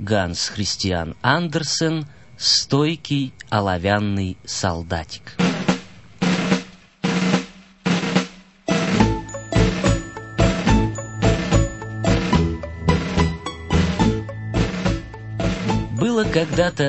Ганс Христиан Андерсен «Стойкий оловянный солдатик». Было когда-то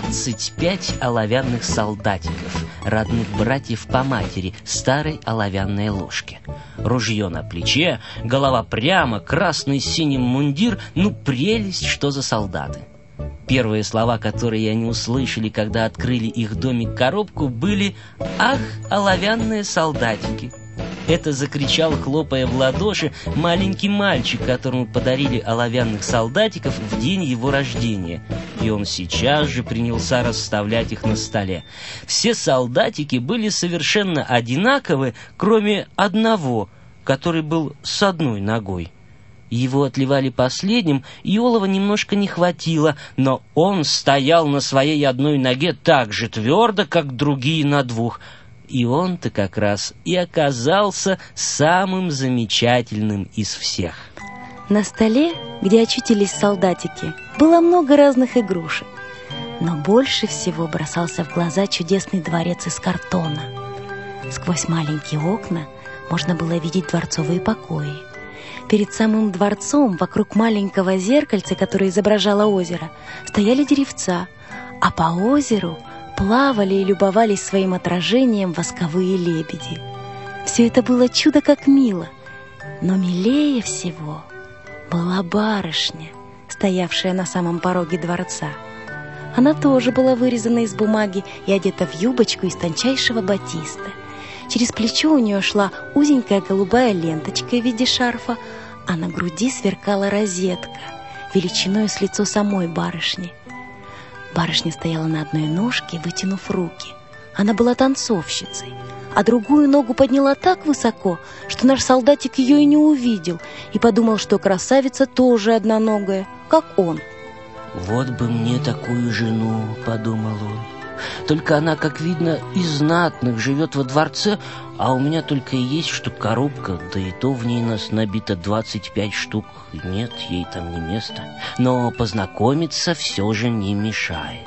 25 оловянных солдатиков, родных братьев по матери, старой оловянной ложке. Ружье на плече, голова прямо, красный с синим мундир, прелесть, что за солдаты. Первые слова, которые они услышали, когда открыли их домик-коробку, были «Ах, оловянные солдатики!». Это закричал, хлопая в ладоши, маленький мальчик, которому подарили оловянных солдатиков в день его рождения. И он сейчас же принялся расставлять их на столе. Все солдатики были совершенно одинаковы, кроме одного, который был с одной ногой. Его отливали последним, и олова немножко не хватило, но он стоял на своей одной ноге так же твердо, как другие на двух. И он-то как раз и оказался самым замечательным из всех. На столе, где очутились солдатики, было много разных игрушек. Но больше всего бросался в глаза чудесный дворец из картона. Сквозь маленькие окна можно было видеть дворцовые покои. Перед самым дворцом, вокруг маленького зеркальца, которое изображало озеро, стояли деревца, а по озеру плавали и любовались своим отражением восковые лебеди. Все это было чудо как мило, но милее всего была барышня, стоявшая на самом пороге дворца. Она тоже была вырезана из бумаги и одета в юбочку из тончайшего батиста. Через плечо у нее шла узенькая голубая ленточка в виде шарфа, а на груди сверкала розетка, величиной с лицо самой барышни. Барышня стояла на одной ножке, вытянув руки. Она была танцовщицей, а другую ногу подняла так высоко, что наш солдатик ее и не увидел, и подумал, что красавица тоже одноногая, как он. «Вот бы мне такую жену», — подумал он. «Только она, как видно, из знатных, живет во дворце, а у меня только и есть что коробка, да и то в ней нас набито 25 штук. Нет, ей там не место. Но познакомиться все же не мешает».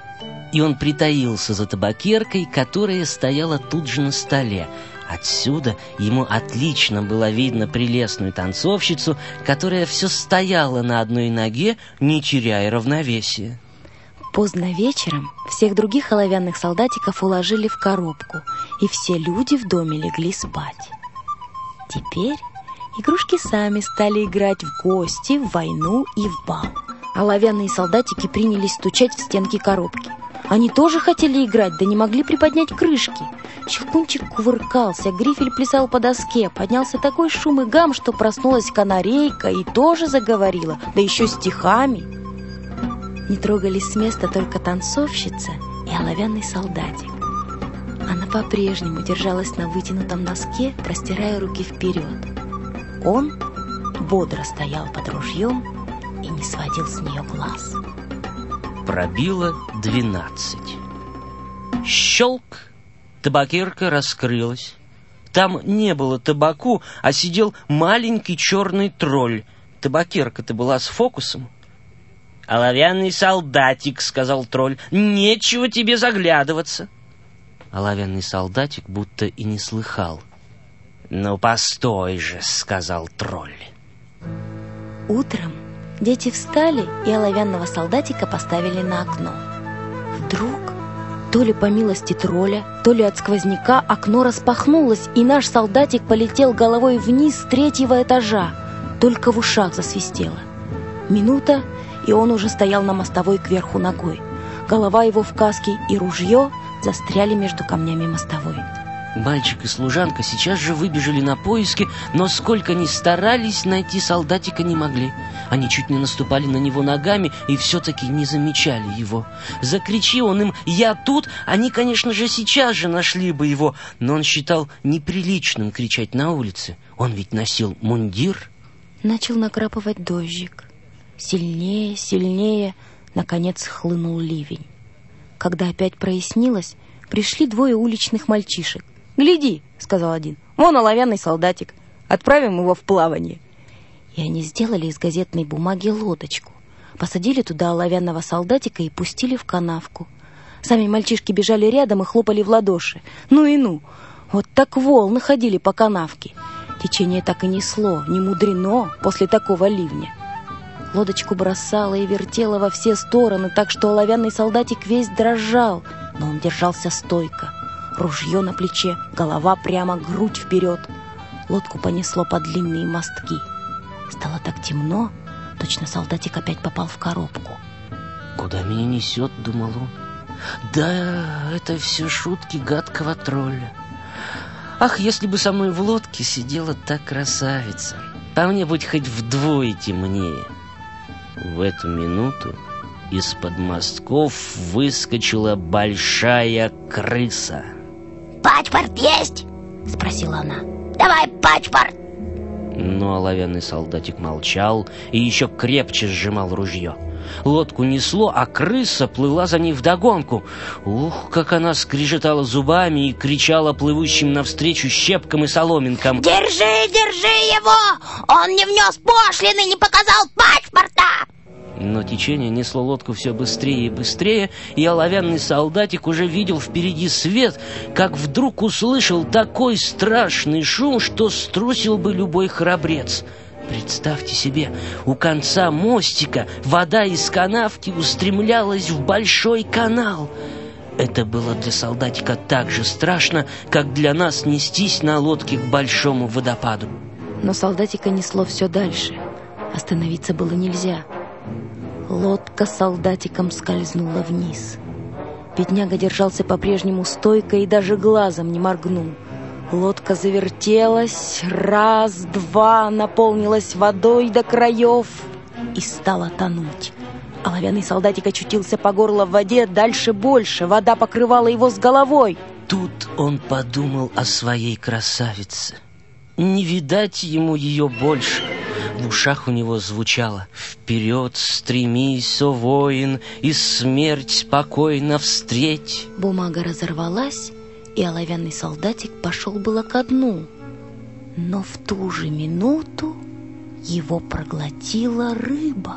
И он притаился за табакеркой, которая стояла тут же на столе. Отсюда ему отлично было видно прелестную танцовщицу, которая все стояла на одной ноге, не теряя равновесия. Поздно вечером всех других оловянных солдатиков уложили в коробку, и все люди в доме легли спать. Теперь игрушки сами стали играть в гости, в войну и в бал. Оловянные солдатики принялись стучать в стенки коробки. Они тоже хотели играть, да не могли приподнять крышки. Щелкунчик кувыркался, грифель плясал по доске. Поднялся такой шум и гам, что проснулась канарейка и тоже заговорила, да еще стихами. Не трогались с места только танцовщица и оловянный солдатик. Она по-прежнему держалась на вытянутом носке, простирая руки вперед. Он бодро стоял под ружьем и не сводил с нее глаз. Пробило 12. Щелк! Табакерка раскрылась. Там не было табаку, а сидел маленький черный тролль. Табакерка-то была с фокусом. «Оловянный солдатик», — сказал тролль, — «нечего тебе заглядываться». Оловянный солдатик будто и не слыхал. «Ну, постой же», — сказал тролль. Утром дети встали и оловянного солдатика поставили на окно. Вдруг, то ли по милости тролля, то ли от сквозняка, окно распахнулось, и наш солдатик полетел головой вниз с 3-го этажа. Только в ушах засвистело. Минута, и он уже стоял на мостовой кверху ногой. Голова его в каске и ружье застряли между камнями мостовой. Мальчик и служанка сейчас же выбежали на поиски, но сколько ни старались, найти солдатика не могли. Они чуть не наступали на него ногами и все-таки не замечали его. Закричи он им «Я тут!», они, конечно же, сейчас же нашли бы его, но он считал неприличным кричать на улице. Он ведь носил мундир. Начал накрапывать дождик. Сильнее, сильнее, наконец хлынул ливень. Когда опять прояснилось, пришли 2 уличных мальчишек. «Гляди», — сказал один, — «вон оловянный солдатик, отправим его в плавание». И они сделали из газетной бумаги лодочку, Посадили туда оловянного солдатика и пустили в канавку. Сами мальчишки бежали рядом и хлопали в ладоши. Ну и ну! Вот так волны ходили по канавке. Течение так и несло, не мудрено после такого ливня. Лодочку бросало и вертело во все стороны, так что оловянный солдатик весь дрожал, но он держался стойко. Ружье на плече, голова прямо, грудь вперед. Лодку понесло по длинные мостки. Стало так темно, точно солдатик опять попал в коробку. «Куда меня несет?» — думал он. «Да, это все шутки гадкого тролля. Ах, если бы со мной в лодке сидела та красавица, по мне быть хоть вдвое темнее». В эту минуту из-под мостков выскочила большая крыса. «Паспорт есть?» — спросила она. «Давай паспорт!» Но оловянный солдатик молчал и еще крепче сжимал ружье. Лодку несло, а крыса плыла за ней вдогонку. Ух, как она скрежетала зубами и кричала плывущим навстречу щепкам и соломинкам. «Держи, держи его! Он не внес пошлины, не показал паспорта!» Но течение несло лодку все быстрее и быстрее, и оловянный солдатик уже видел впереди свет, как вдруг услышал такой страшный шум, что струсил бы любой храбрец. Представьте себе, у конца мостика вода из канавки устремлялась в большой канал. Это было для солдатика так же страшно, как для нас нестись на лодке к большому водопаду. Но солдатика несло все дальше. Остановиться было нельзя. Лодка с солдатиком скользнула вниз. Бедняга держался по-прежнему стойко и даже глазом не моргнул. Лодка завертелась, раз, два, наполнилась водой до краев и стала тонуть. Оловянный солдатик очутился по горло в воде, дальше больше, вода покрывала его с головой. Тут он подумал о своей красавице. Не видать ему ее больше. В ушах у него звучало: «Вперед стремись, о воин, и смерть спокойно встреть». Бумага разорвалась, и оловянный солдатик пошел было ко дну. Но в ту же минуту его проглотила рыба.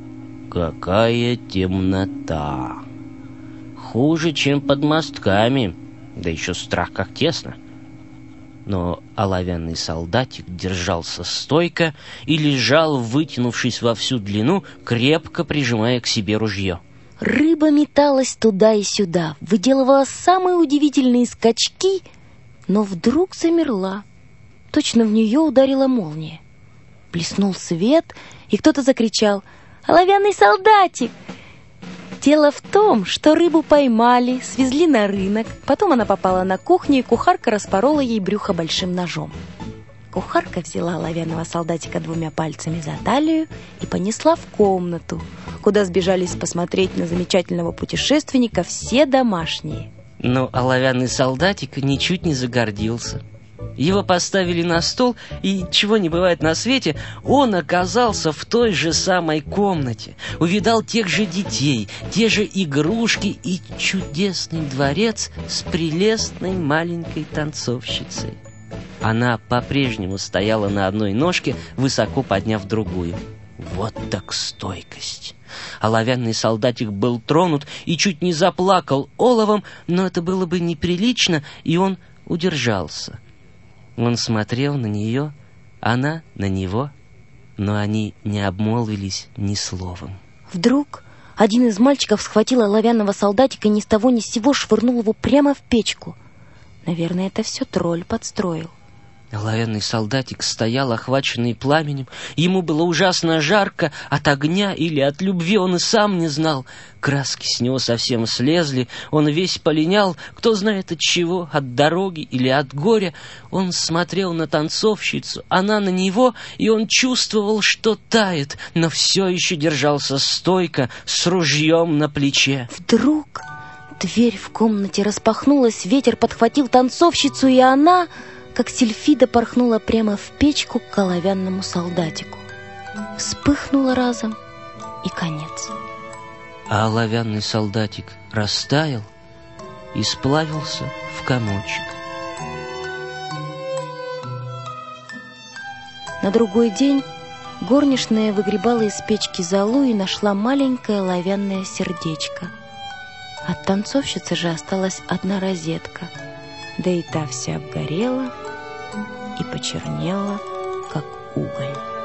Какая темнота! Хуже, чем под мостками, да еще страх как тесно. Но оловянный солдатик держался стойко и лежал, вытянувшись во всю длину, крепко прижимая к себе ружье. Рыба металась туда и сюда, выделывала самые удивительные скачки, но вдруг замерла. Точно в нее ударила молния. Блеснул свет, и кто-то закричал: «Оловянный солдатик!» Дело в том, что рыбу поймали, свезли на рынок, потом она попала на кухню, и кухарка распорола ей брюхо большим ножом. Кухарка взяла оловянного солдатика двумя пальцами за талию и понесла в комнату, куда сбежались посмотреть на замечательного путешественника все домашние. Но оловянный солдатик ничуть не загордился. Его поставили на стол, и, чего не бывает на свете, он оказался в той же самой комнате, увидал тех же детей, те же игрушки и чудесный дворец с прелестной маленькой танцовщицей. Она по-прежнему стояла на одной ножке, высоко подняв другую. Вот так стойкость! Оловянный солдатик был тронут и чуть не заплакал оловом, но это было бы неприлично, и он удержался. Он смотрел на нее, она на него, но они не обмолвились ни словом. Вдруг один из мальчиков схватил оловянного солдатика и ни с того ни с сего швырнул его прямо в печку. Наверное, это все тролль подстроил. Оловянный солдатик стоял, охваченный пламенем. Ему было ужасно жарко от огня или от любви, он и сам не знал. Краски с него совсем слезли, он весь полинял, кто знает от чего, от дороги или от горя. Он смотрел на танцовщицу, она на него, и он чувствовал, что тает, но все еще держался стойко, с ружьем на плече. Вдруг дверь в комнате распахнулась, ветер подхватил танцовщицу, и она, как сильфида, порхнула прямо в печку к оловянному солдатику. Вспыхнула разом, и конец. А оловянный солдатик растаял и сплавился в комочек. На другой день горничная выгребала из печки золу и нашла маленькое оловянное сердечко. От танцовщицы же осталась одна розетка, да и та вся обгорела и почернела, как уголь.